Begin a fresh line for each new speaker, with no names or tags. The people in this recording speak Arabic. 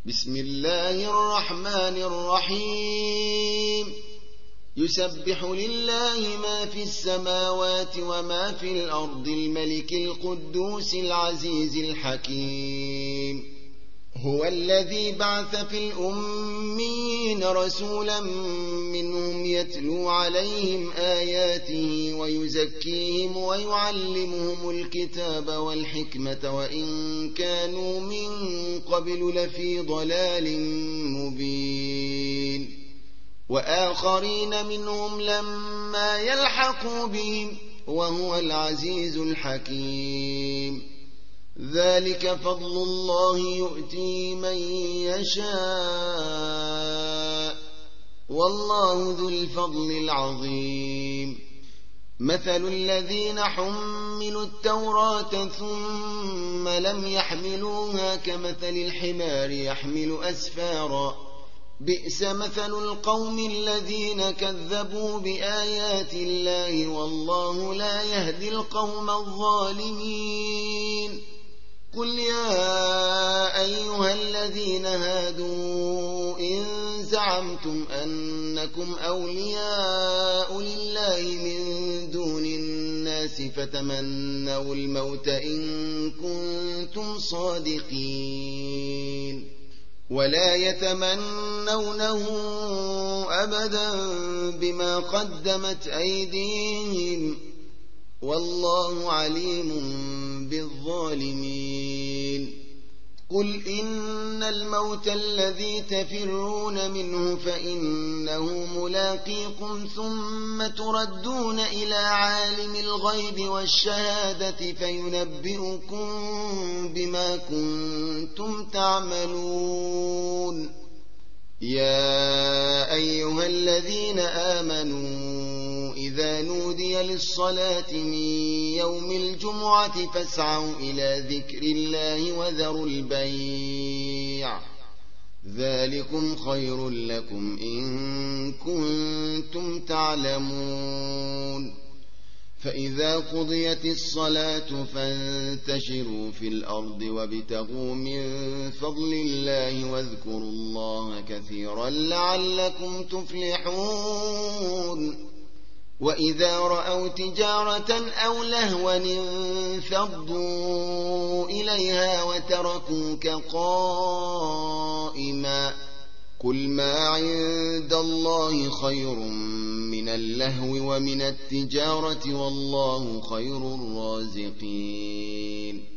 بسم الله الرحمن الرحيم يسبح لله ما في السماوات وما في الأرض الملك القدوس العزيز الحكيم هو الذي بعث في الأميين رسولا منهم يتلو عليهم آياته ويزكيهم ويعلمهم الكتاب والحكمة وإن كانوا من قبل لفي ضلال مبين وآخرين منهم لما يلحقوا بهم وهو العزيز الحكيم ذلك فضل الله يؤتي من يشاء والله ذو الفضل العظيم مثل الذين حملوا التوراة ثم لم يحملوها كمثل الحمار يحمل أسفارا بئس مثل القوم الذين كذبوا بآيات الله والله لا يهدي القوم الظالمين قل يا أيها الذين هادوا إن زعمتم أنكم أولياء لله من دون الناس فتمنوا الموت إن كنتم صادقين ولا يتمنونه أبدا بما قدمت أيديهم والله عليم بالظالمين قل إن الموت الذي تفرون منه فإنه ملاقيكم ثم تردون إلى عالم الغيب والشهادة فينبئكم بما كنتم تعملون يا أيها الذين آمنوا إذا نودي للصلاة من يوم الجمعة فاسعوا إلى ذكر الله وذروا البيع ذلكم خير لكم إن كنتم تعلمون فإذا قضيت الصلاة فانتشروا في الأرض وابتغوا من فضل الله واذكروا الله كثيرا لعلكم تفلحون وإذا رأوا تجارة أو لهوا انفضوا إليها وتركوك قائما قل ما عند الله خير من اللهو ومن التجارة والله خير الرازقين